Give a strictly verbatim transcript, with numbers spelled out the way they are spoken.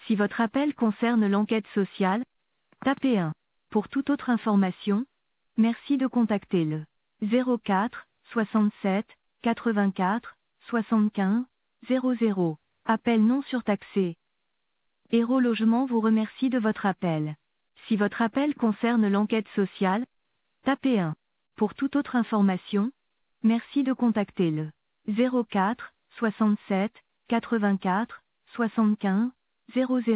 Si votre appel concerne l'enquête sociale, tapez un. Pour toute autre information, merci de contacter le zéro quatre soixante-sept quatre-vingt-quatre soixante-quinze zéro zéro. Appel non surtaxé. Héros Logement vous remercie de votre appel. Si votre appel concerne l'enquête sociale, tapez un. Pour toute autre information, merci de contacter le zéro quatre soixante-sept quatre-vingt-quatre soixante-quinze zéro zéro.